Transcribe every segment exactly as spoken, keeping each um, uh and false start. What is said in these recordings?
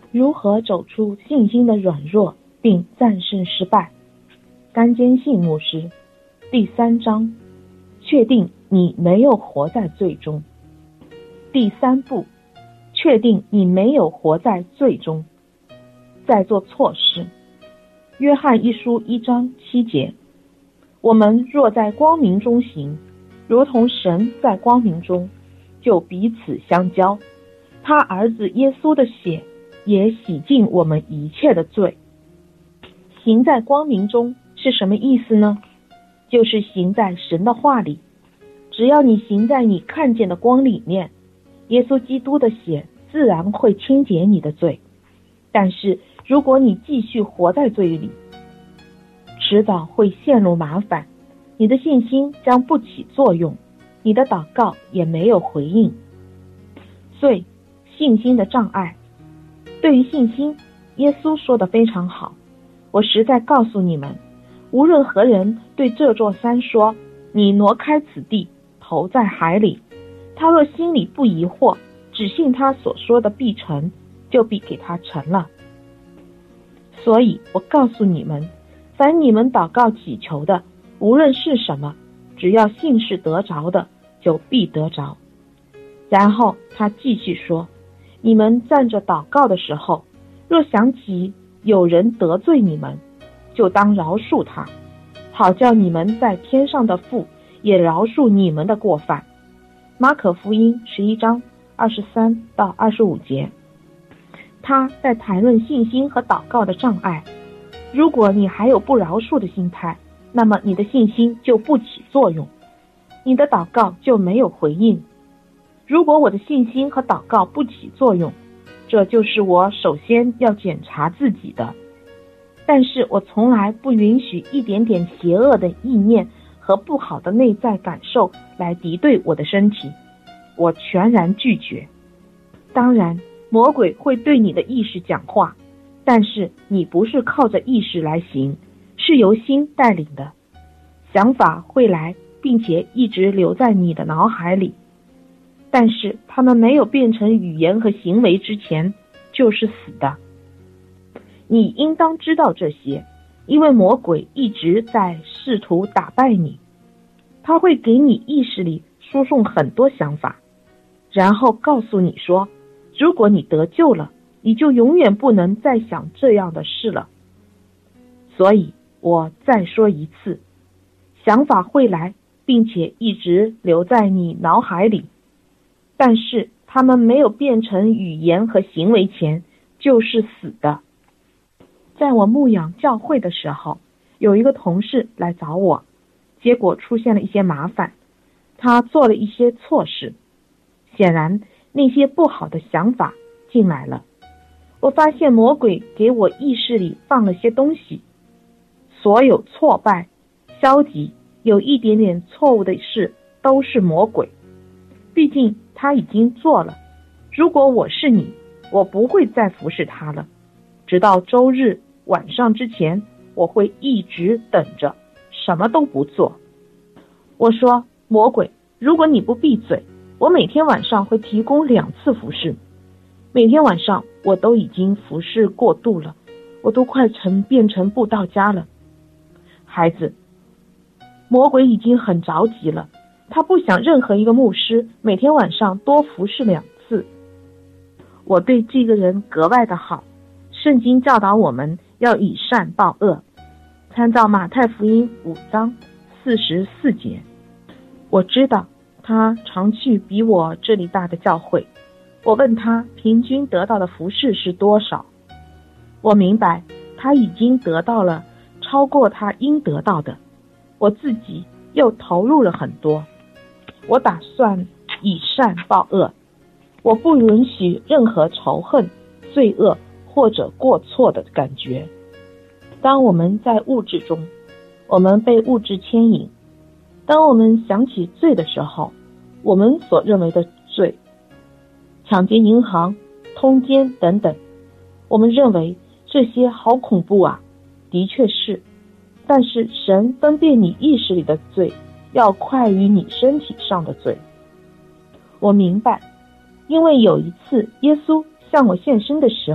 如何走出信心的软弱并战胜失败？甘坚信牧师第三章，确定你没有活在罪中。第三步，确定你没有活在罪中，在做错事。约翰一书一章七节，我们若在光明中行，如同神在光明中，就彼此相交。他儿子耶稣的血也洗净我们一切的罪。行在光明中是什么意思呢？就是行在神的话里。只要你行在你看见的光里面，耶稣基督的血自然会清洁你的罪。但是如果你继续活在罪里，迟早会陷入麻烦，你的信心将不起作用，你的祷告也没有回应。罪，信心的障碍。对于信心，耶稣说得非常好，我实在告诉你们，无论何人对这座山说，你挪开此地，投在海里，他若心里不疑惑，只信他所说的必成，就必给他成了。所以我告诉你们，凡你们祷告祈求的，无论是什么，只要信是得着的，就必得着。然后他继续说，你们站着祷告的时候，若想起有人得罪你们，就当饶恕他，好叫你们在天上的父也饶恕你们的过犯。马可福音十一章二十三到二十五节。他在谈论信心和祷告的障碍。如果你还有不饶恕的心态，那么你的信心就不起作用，你的祷告就没有回应。如果我的信心和祷告不起作用，这就是我首先要检查自己的。但是我从来不允许一点点邪恶的意念和不好的内在感受来敌对我的身体，我全然拒绝。当然，魔鬼会对你的意识讲话，但是你不是靠着意识来行，是由心带领的。想法会来，并且一直留在你的脑海里，但是他们没有变成语言和行为之前，就是死的。你应当知道这些，因为魔鬼一直在试图打败你。他会给你意识里输送很多想法，然后告诉你说，如果你得救了，你就永远不能再想这样的事了。所以我再说一次，想法会来，并且一直留在你脑海里，但是他们没有变成语言和行为前，就是死的。在我牧养教会的时候，有一个同事来找我，结果出现了一些麻烦，他做了一些错事，显然那些不好的想法进来了。我发现魔鬼给我意识里放了些东西，所有挫败、消极、有一点点错误的事都是魔鬼，毕竟他已经做了。如果我是你，我不会再服侍他了，直到周日晚上之前，我会一直等着，什么都不做。我说，魔鬼，如果你不闭嘴，我每天晚上会提供两次服侍。每天晚上我都已经服侍过度了，我都快成变成布道家了。孩子，魔鬼已经很着急了，他不想任何一个牧师每天晚上多服侍两次。我对这个人格外的好，圣经教导我们要以善报恶，参照马太福音五章四十四节。我知道他常去比我这里大的教会，我问他平均得到的服事是多少。我明白他已经得到了超过他应得到的，我自己又投入了很多。我打算以善报恶，我不允许任何仇恨、罪恶或者过错的感觉。当我们在物质中，我们被物质牵引。当我们想起罪的时候，我们所认为的罪，抢劫银行、通奸等等，我们认为这些好恐怖啊，的确是。但是神分辨你意识里的罪，要快于你身体上的罪。我明白，因为有一次耶稣向我现身的时候，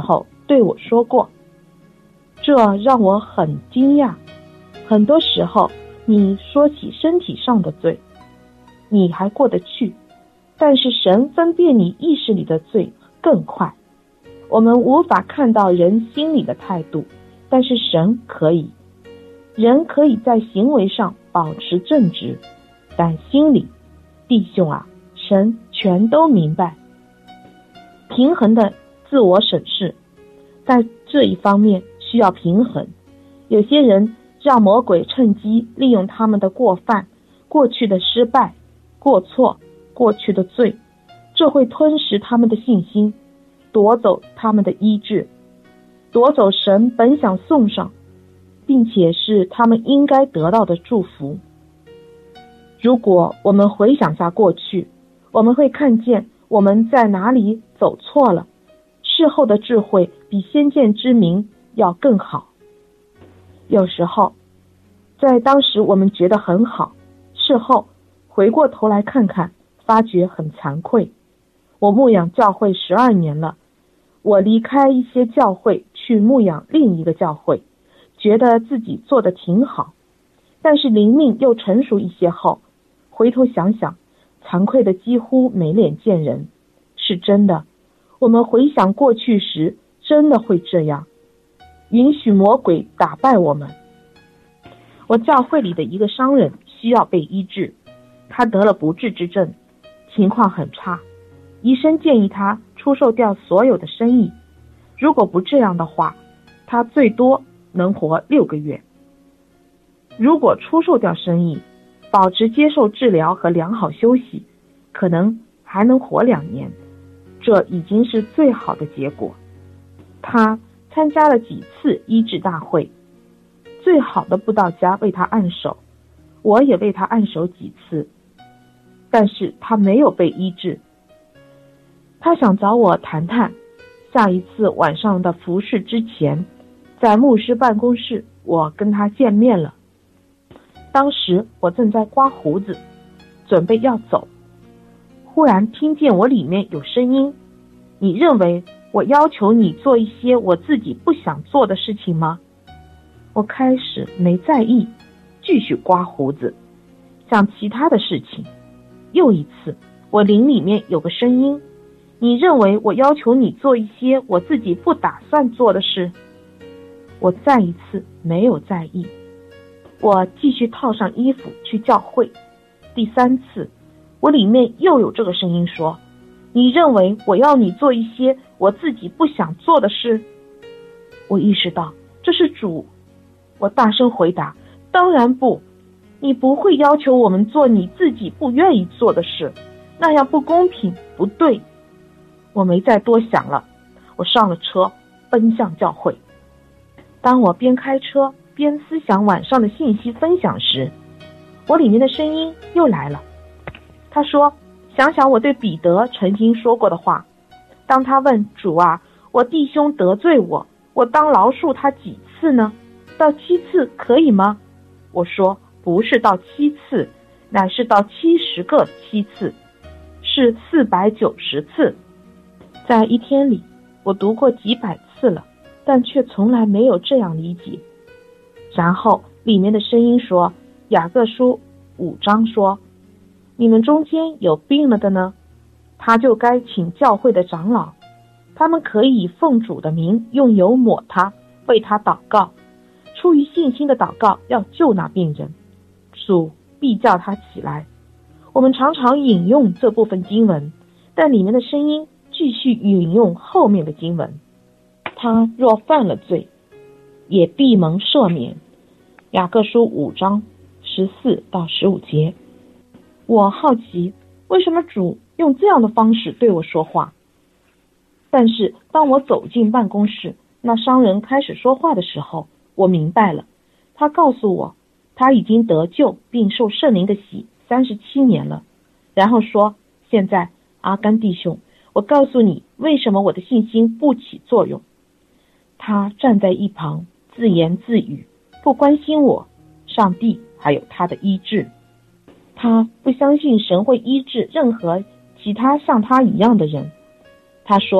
对我说过，这让我很惊讶。很多时候你说起身体上的罪，你还过得去，但是神分辨你意识里的罪更快。我们无法看到人心里的态度，但是神可以。人可以在行为上保持正直，但心里，弟兄啊，神全都明白。平衡的自我审视，在这一方面需要平衡。有些人让魔鬼趁机利用他们的过犯、过去的失败、过错、过去的罪，这会吞噬他们的信心，夺走他们的医治，夺走神本想送上并且是他们应该得到的祝福。如果我们回想下过去，我们会看见我们在哪里走错了，事后的智慧比先见之明要更好。有时候在当时我们觉得很好，事后回过头来看看，发觉很惭愧。我牧养教会十二年了，我离开一些教会去牧养另一个教会，觉得自己做得挺好，但是灵命又成熟一些后，回头想想，惭愧的几乎没脸见人。是真的，我们回想过去时，真的会这样，允许魔鬼打败我们。我教会里的一个商人需要被医治，他得了不治之症，情况很差，医生建议他出售掉所有的生意，如果不这样的话，他最多能活六个月。如果出售掉生意，保持接受治疗和良好休息，可能还能活两年，这已经是最好的结果。他参加了几次医治大会，最好的布道家为他按手，我也为他按手几次，但是他没有被医治。他想找我谈谈，下一次晚上的服事之前，在牧师办公室我跟他见面了。当时我正在刮胡子，准备要走，忽然听见我里面有声音，你认为我要求你做一些我自己不想做的事情吗？我开始没在意，继续刮胡子，想其他的事情。又一次，我灵里面有个声音，你认为我要求你做一些我自己不打算做的事？我再一次没有在意，我继续套上衣服去教会。第三次，我里面又有这个声音说，你认为我要你做一些我自己不想做的事？我意识到这是主，我大声回答，当然不，你不会要求我们做你自己不愿意做的事，那样不公平，不对。我没再多想了，我上了车，奔向教会。当我边开车边思想晚上的信息分享时，我里面的声音又来了。他说，想想我对彼得曾经说过的话，当他问主啊，我弟兄得罪我，我当饶恕他几次呢？到七次可以吗？我说，不是到七次，乃是到七十个七次，是四百九十次。在一天里，我读过几百次了，但却从来没有这样理解。然后里面的声音说，雅各书五章说，你们中间有病了的呢，他就该请教会的长老，他们可以奉主的名用油抹他，为他祷告，出于信心的祷告要救那病人，主必叫他起来。我们常常引用这部分经文，但里面的声音继续引用后面的经文，他若犯了罪，也必蒙赦免。雅各书五章十四到十五节。我好奇，为什么主用这样的方式对我说话？但是当我走进办公室，那商人开始说话的时候，我明白了。他告诉我，他已经得救并受圣灵的洗三十七年了。然后说，现在阿甘弟兄，我告诉你，为什么我的信心不起作用。他站在一旁自言自语，不关心我，上帝还有他的医治。他不相信神会医治任何其他像他一样的人。他说，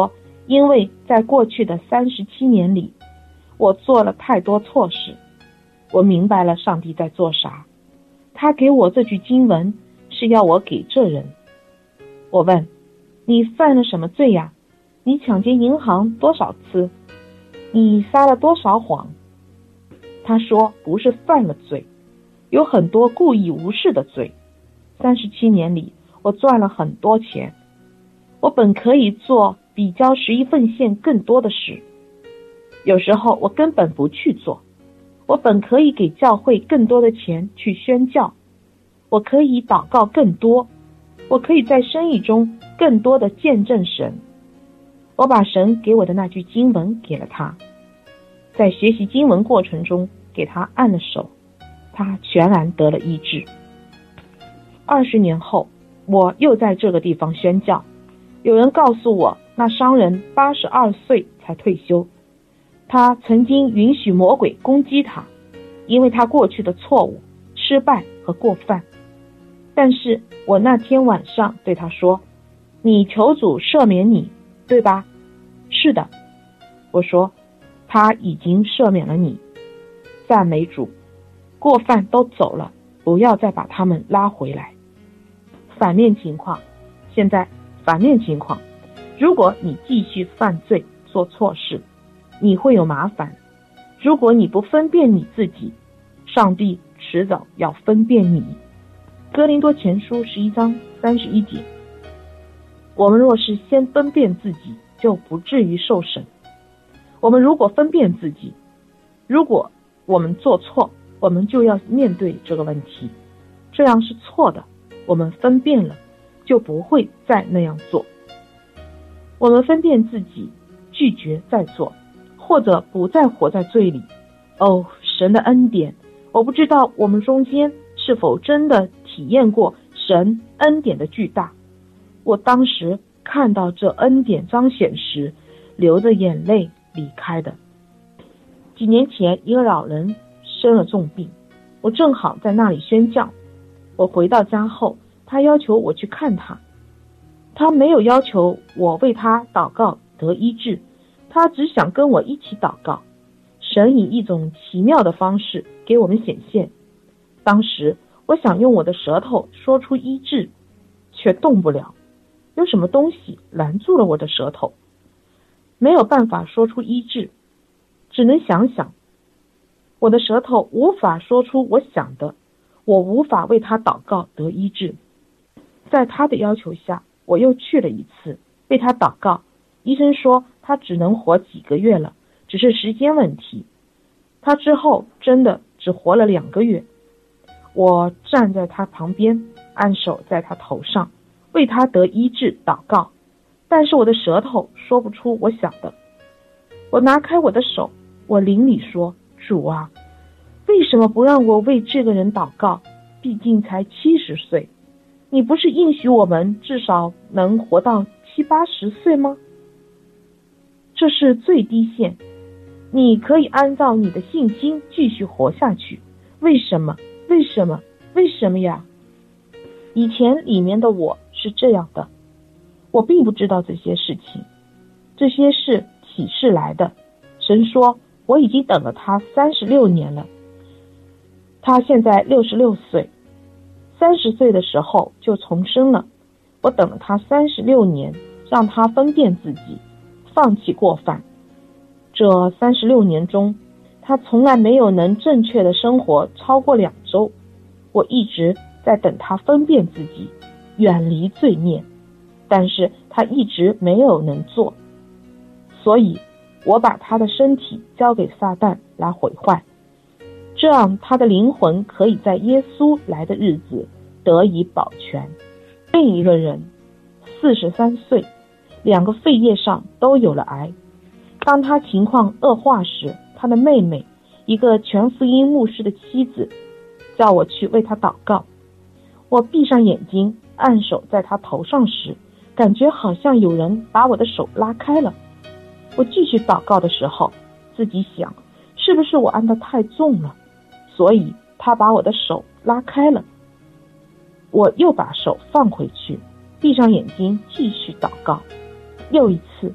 因为在过去的三十七年里，我做了太多错事。我明白了上帝在做啥，他给我这句经文是要我给这人。我问，你犯了什么罪呀？你抢劫银行多少次？你撒了多少谎？他说，不是犯了罪，有很多故意无视的罪。三十七年里，我赚了很多钱，我本可以做比交十一份献更多的事，有时候我根本不去做。我本可以给教会更多的钱去宣教，我可以祷告更多，我可以在生意中更多的见证神。我把神给我的那句经文给了他，在学习经文过程中给他按了手，他全然得了医治。二十年后，我又在这个地方宣教，有人告诉我，那商人八十二岁才退休，他曾经允许魔鬼攻击他，因为他过去的错误、失败和过犯。但是我那天晚上对他说，你求主赦免你，对吧？是的，我说，他已经赦免了你。赞美主，过犯都走了，不要再把他们拉回来。反面情况，现在反面情况，如果你继续犯罪做错事，你会有麻烦。如果你不分辨你自己，上帝迟早要分辨你。哥林多前书十一章三十一节，我们若是先分辨自己，就不至于受审。我们如果分辨自己，如果我们做错，我们就要面对这个问题，这样是错的，我们分辨了，就不会再那样做。我们分辨自己，拒绝再做，或者不再活在罪里。哦，神的恩典，我不知道我们中间是否真的体验过神恩典的巨大。我当时看到这恩典彰显时，流着眼泪离开的。几年前，一个老人生了重病，我正好在那里宣教。我回到家后，他要求我去看他。他没有要求我为他祷告得医治，他只想跟我一起祷告。神以一种奇妙的方式给我们显现。当时我想用我的舌头说出医治，却动不了。有什么东西拦住了我的舌头，没有办法说出医治，只能想想。我的舌头无法说出我想的，我无法为他祷告得医治。在他的要求下，我又去了一次，为他祷告。医生说他只能活几个月了，只是时间问题。他之后真的只活了两个月。我站在他旁边，按手在他头上，为他得医治祷告，但是我的舌头说不出我想的。我拿开我的手，我灵里说，主啊，为什么不让我为这个人祷告？毕竟才七十岁，你不是应许我们至少能活到七八十岁吗？这是最低线，你可以按照你的信心继续活下去。为什么？为什么？为什么呀？以前里面的我是这样的，我并不知道这些事情，这些是启示来的。神说我已经等了他三十六年了，他现在六十六岁，三十岁的时候就重生了。我等了他三十六年，让他分辨自己，放弃过犯。这三十六年中，他从来没有能正确的生活超过两周。我一直在等他分辨自己，远离罪孽，但是他一直没有能做。所以我把他的身体交给撒旦来毁坏，这样他的灵魂可以在耶稣来的日子得以保全。另一个人四十三岁，两个肺叶上都有了癌。当他情况恶化时，他的妹妹，一个全福音牧师的妻子，叫我去为他祷告。我闭上眼睛，按手在他头上时，感觉好像有人把我的手拉开了。我继续祷告的时候，自己想，是不是我按得太重了，所以他把我的手拉开了。我又把手放回去，闭上眼睛继续祷告。又一次，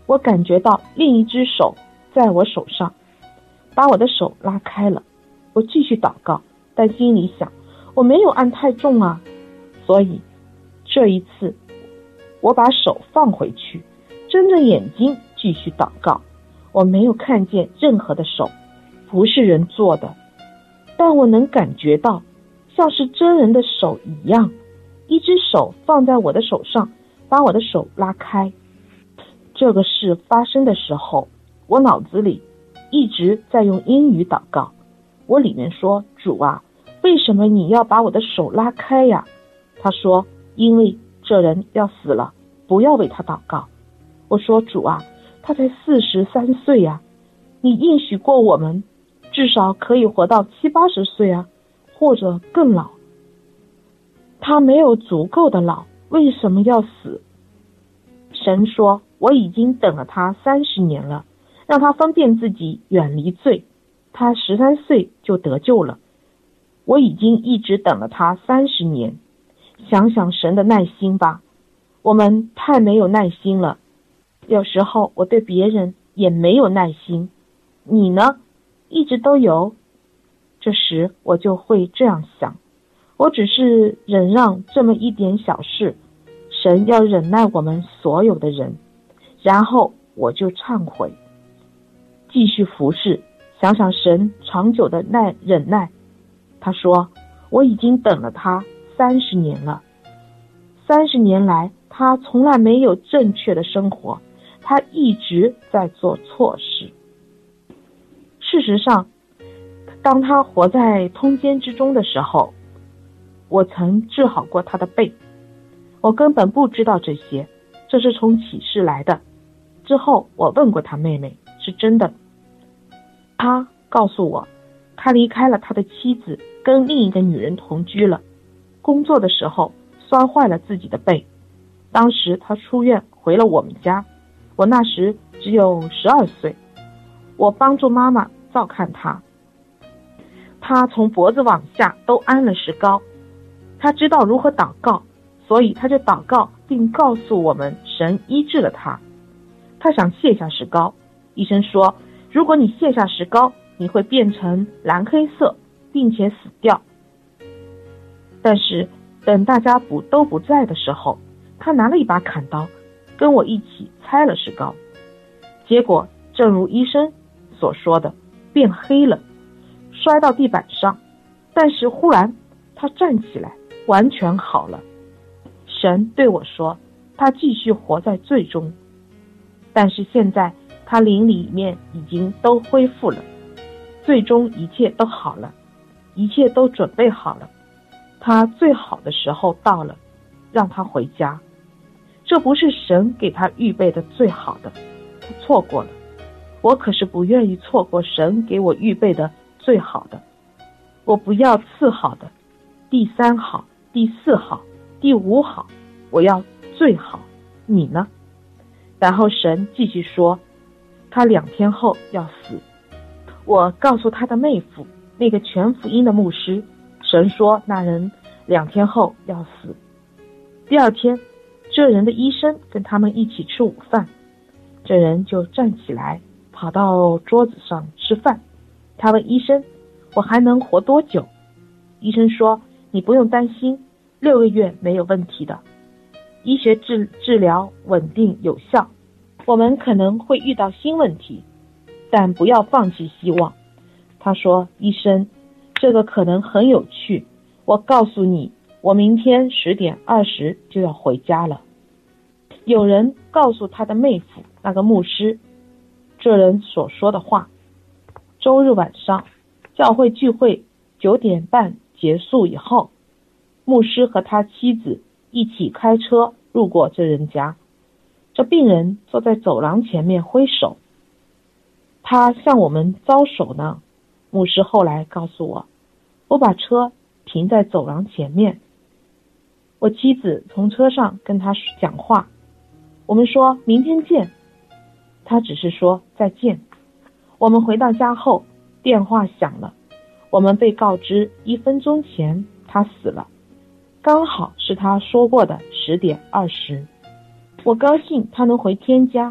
我感觉到另一只手在我手上，把我的手拉开了。我继续祷告，但心里想，我没有按太重啊。所以这一次我把手放回去，睁着眼睛继续祷告。我没有看见任何的手，不是人做的，但我能感觉到像是真人的手一样，一只手放在我的手上，把我的手拉开。这个事发生的时候，我脑子里一直在用英语祷告。我里面说，主啊，为什么你要把我的手拉开呀？他说，因为这人要死了，不要为他祷告。我说，主啊，他才四十三岁呀，你应许过我们至少可以活到七八十岁啊，或者更老。他没有足够的老，为什么要死？神说，我已经等了他三十年了，让他分辨自己，远离罪。他十三岁就得救了，我已经一直等了他三十年。想想神的耐心吧，我们太没有耐心了。有时候我对别人也没有耐心，你呢？一直都有。这时我就会这样想，我只是忍让这么一点小事，神要忍耐我们所有的人。然后我就忏悔，继续服侍。想想神长久的耐忍耐，他说，我已经等了他三十年了，三十年来他从来没有正确的生活，他一直在做错事。事实上，当他活在通奸之中的时候，我曾治好过他的背。我根本不知道这些，这是从启示来的。之后我问过他妹妹，是真的。他告诉我，他离开了他的妻子，跟另一个女人同居了。工作的时候摔坏了自己的背，当时他出院回了我们家，我那时只有十二岁，我帮助妈妈照看他。他从脖子往下都安了石膏，他知道如何祷告，所以他就祷告并告诉我们神医治了他。他想卸下石膏，医生说，如果你卸下石膏，你会变成蓝黑色，并且死掉。但是等大家不都不在的时候，他拿了一把砍刀，跟我一起拆了石膏。结果正如医生所说的，变黑了，摔到地板上。但是忽然他站起来，完全好了。神对我说，他继续活在罪中，但是现在他灵里面已经都恢复了，最终一切都好了，一切都准备好了，他最好的时候到了，让他回家。这不是神给他预备的最好的，他错过了。我可是不愿意错过神给我预备的最好的，我不要次好的，第三好，第四好，第五好，我要最好。你呢？然后神继续说，他两天后要死。我告诉他的妹夫，那个全福音的牧师，神说那人两天后要死。第二天，这人的医生跟他们一起吃午饭，这人就站起来跑到桌子上吃饭。他问医生，我还能活多久？医生说，你不用担心，六个月没有问题的，医学治治疗稳定有效。我们可能会遇到新问题，但不要放弃希望。他说，医生，这个可能很有趣，我告诉你，我明天十点二十就要回家了。有人告诉他的妹夫，那个牧师，这人所说的话。周日晚上，教会聚会九点半结束以后，牧师和他妻子一起开车路过这人家。这病人坐在走廊前面挥手，他向我们招手呢。牧师后来告诉我，我把车停在走廊前面，我妻子从车上跟他讲话，我们说明天见，他只是说再见。我们回到家后，电话响了，我们被告知一分钟前他死了，刚好是他说过的十点二十。我高兴他能回天家，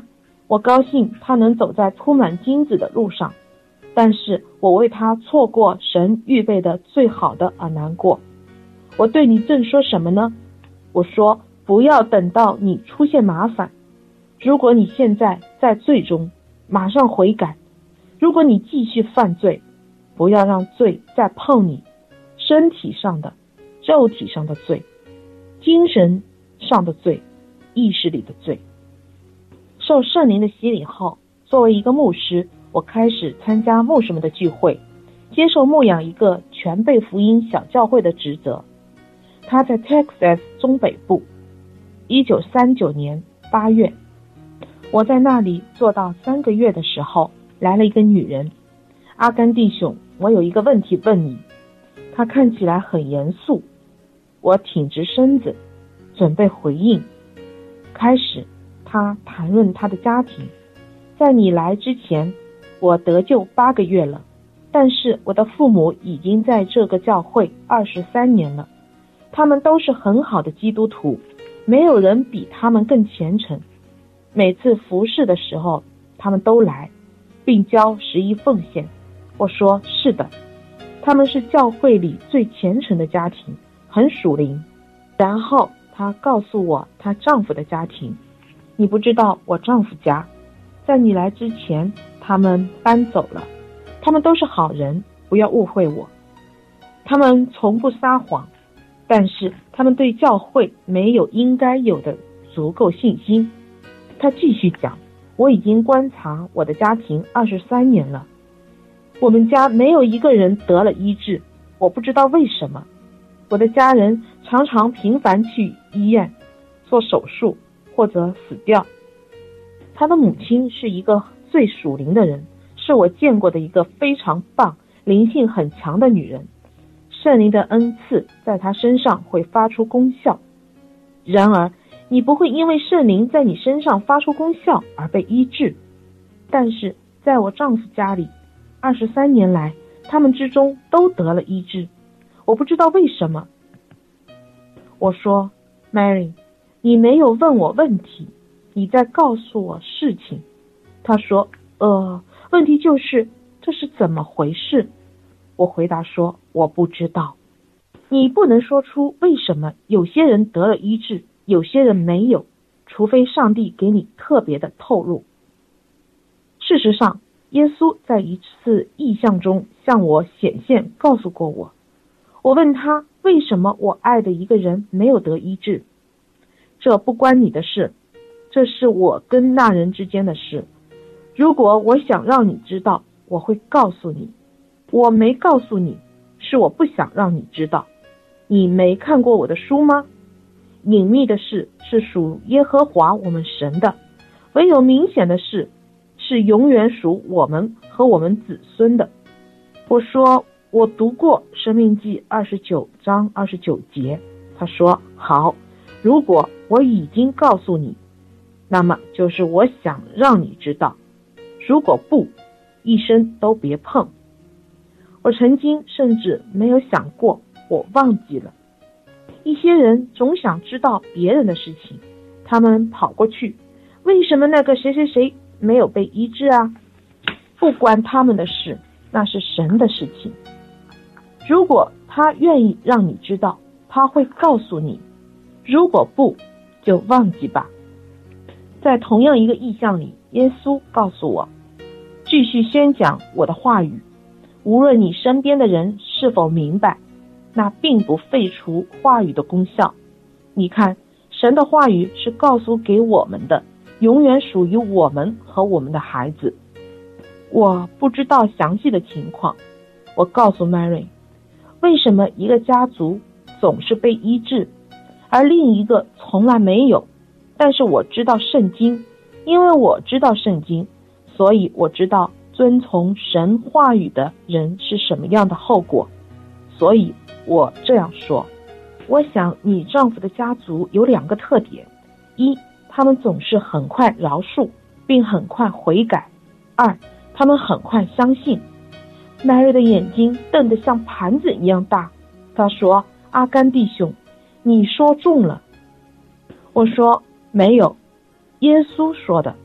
我高兴他能走在铺满金子的路上，但是我为他错过神预备的最好的而难过。我对你正说什么呢？我说，不要等到你出现麻烦。如果你现在在罪中，马上悔改。如果你继续犯罪，不要让罪再碰你，身体上的、肉体上的罪，精神上的罪，意识里的罪。受圣灵的洗礼后，作为一个牧师，我开始参加牧师们的聚会，接受牧养一个全备福音小教会的职责。他在 Texas 中北部。一九三九年八月，我在那里做到三个月的时候，来了一个女人。阿甘弟兄，我有一个问题问你。她看起来很严肃。我挺直身子，准备回应。开始，她谈论她的家庭。在你来之前，我得救八个月了，但是我的父母已经在这个教会二十三年了。他们都是很好的基督徒，没有人比他们更虔诚。每次服侍的时候，他们都来，并交十一奉献。我说是的，他们是教会里最虔诚的家庭，很属灵。然后她告诉我她丈夫的家庭。你不知道我丈夫家，在你来之前他们搬走了。他们都是好人，不要误会我。他们从不撒谎，但是他们对教会没有应该有的足够信心。他继续讲，我已经观察我的家庭二十三年了，我们家没有一个人得了医治，我不知道为什么。我的家人常常频繁去医院做手术或者死掉。他的母亲是一个最属灵的人，是我见过的一个非常棒、灵性很强的女人。圣灵的恩赐在她身上会发出功效。然而你不会因为圣灵在你身上发出功效而被医治。但是在我丈夫家里，二十三年来，他们之中都得了医治。我不知道为什么。我说 Mary， 你没有问我问题，你在告诉我事情。她说呃，问题就是这是怎么回事。我回答说我不知道。你不能说出为什么有些人得了医治，有些人没有，除非上帝给你特别的透露。事实上，耶稣在一次异象中向我显现，告诉过我。我问他为什么我爱的一个人没有得医治。这不关你的事，这是我跟那人之间的事。如果我想让你知道，我会告诉你。我没告诉你，是我不想让你知道。你没看过我的书吗？隐秘的事是属耶和华我们神的，唯有明显的事是永远属我们和我们子孙的。我说我读过申命记二十九章二十九节。他说好，如果我已经告诉你，那么就是我想让你知道，如果不，一生都别碰。我曾经甚至没有想过，我忘记了。一些人总想知道别人的事情，他们跑过去，为什么那个谁谁谁没有被医治啊？不关他们的事，那是神的事情。如果他愿意让你知道，他会告诉你，如果不，就忘记吧。在同样一个意象里，耶稣告诉我，继续宣讲我的话语，无论你身边的人是否明白，那并不废除话语的功效。你看，神的话语是告诉给我们的，永远属于我们和我们的孩子。我不知道详细的情况。我告诉 Mary， 为什么一个家族总是被医治，而另一个从来没有。但是我知道圣经，因为我知道圣经，所以我知道遵从神话语的人是什么样的后果。所以我这样说，我想你丈夫的家族有两个特点：一，他们总是很快饶恕，并很快悔改；二，他们很快相信。Mary 的眼睛瞪得像盘子一样大。她说：阿甘弟兄，你说中了。我说没有，耶稣说的。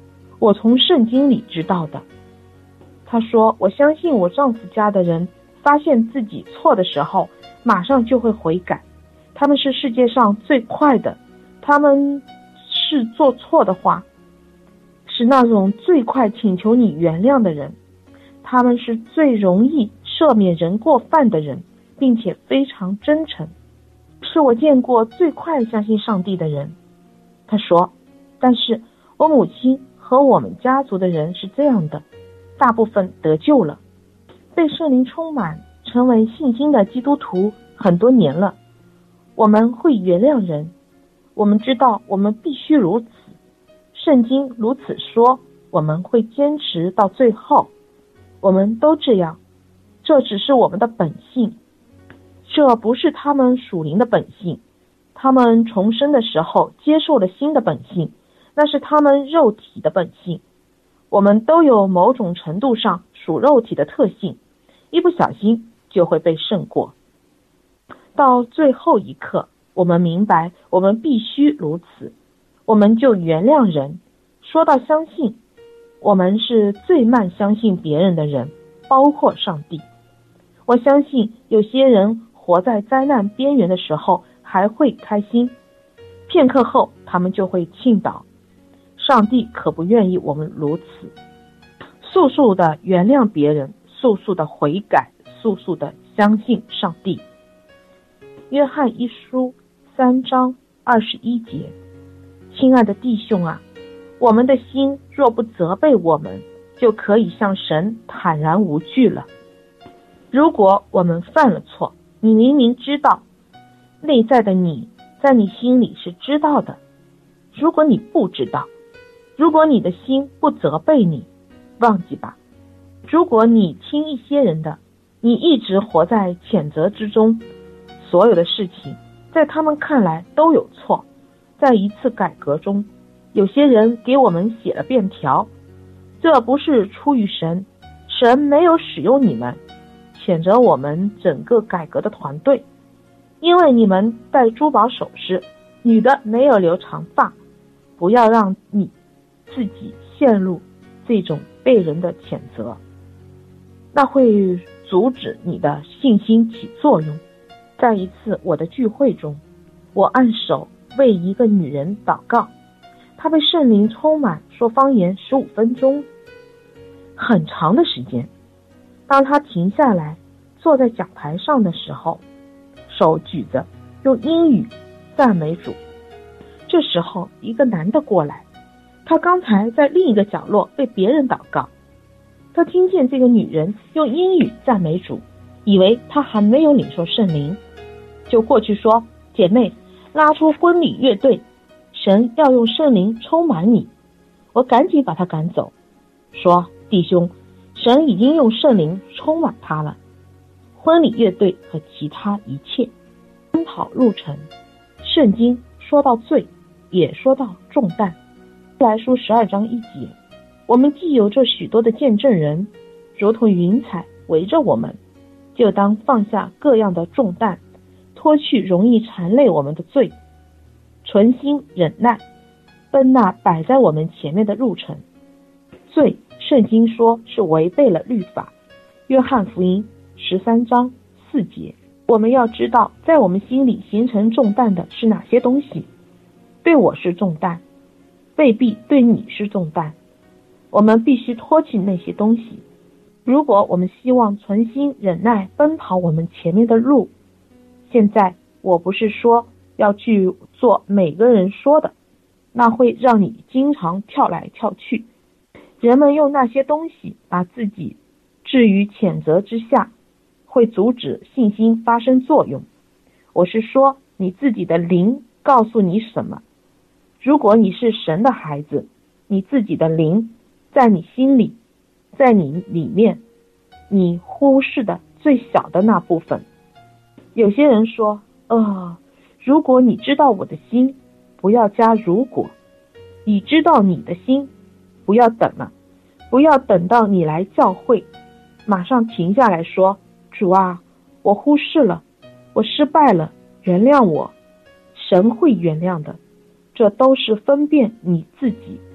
我从圣经里知道的。他说，我相信我丈夫家的人发现自己错的时候，马上就会悔改。他们是世界上最快的，他们是做错的话，是那种最快请求你原谅的人。他们是最容易赦免人过犯的人，并且非常真诚，是我见过最快相信上帝的人。他说，但是我母亲和我们家族的人是这样的，大部分得救了，被圣灵充满，成为信心的基督徒很多年了。我们会原谅人，我们知道我们必须如此，圣经如此说，我们会坚持到最后。我们都这样，这只是我们的本性，这不是他们属灵的本性。他们重生的时候接受了新的本性，那是他们肉体的本性。我们都有某种程度上属肉体的特性，一不小心就会被胜过。到最后一刻，我们明白我们必须如此，我们就原谅人。说到相信，我们是最慢相信别人的人，包括上帝。我相信有些人活在灾难边缘的时候还会开心，片刻后他们就会倾倒。上帝可不愿意我们如此，速速的原谅别人，速速的悔改，速速的相信上帝。约翰一书三章二十一节，亲爱的弟兄啊，我们的心若不责备我们，就可以向神坦然无惧了。如果我们犯了错，你明明知道，内在的你在你心里是知道的。如果你不知道，如果你的心不责备你，忘记吧。如果你听一些人的，你一直活在谴责之中，所有的事情在他们看来都有错。在一次改革中，有些人给我们写了便条，这不是出于神，神没有使用你们，谴责我们整个改革的团队，因为你们戴珠宝首饰，女的没有留长发，不要让你自己陷入这种被人的谴责，那会阻止你的信心起作用。在一次我的聚会中，我按手为一个女人祷告，她被圣灵充满，说方言十五分钟，很长的时间。当她停下来坐在讲台上的时候，手举着用英语赞美主。这时候一个男的过来，他刚才在另一个角落为别人祷告，他听见这个女人用英语赞美主，以为她还没有领受圣灵，就过去说，姐妹，拉出婚礼乐队，神要用圣灵充满你。我赶紧把他赶走，说，弟兄，神已经用圣灵充满他了。婚礼乐队和其他一切奔跑路程，圣经说到罪，也说到重担。来书十二章一节，我们既有这许多的见证人，如同云彩围着我们，就当放下各样的重担，脱去容易缠累我们的罪，存心忍耐，奔那摆在我们前面的路程。罪，圣经说是违背了律法。约翰福音十三章四节，我们要知道，在我们心里形成重担的是哪些东西。对我是重担，未必对你是重担。我们必须脱去那些东西。如果我们希望存心忍耐奔跑我们前面的路，现在我不是说要去做每个人说的，那会让你经常跳来跳去。人们用那些东西把自己置于谴责之下，会阻止信心发生作用。我是说，你自己的灵告诉你什么。如果你是神的孩子，你自己的灵在你心里，在你里面，你忽视的最小的那部分。有些人说，呃，如果你知道我的心，不要加如果。你知道你的心，不要等了，不要等到你来教会，马上停下来说，主啊，我忽视了，我失败了，原谅我。神会原谅的，这都是分辨你自己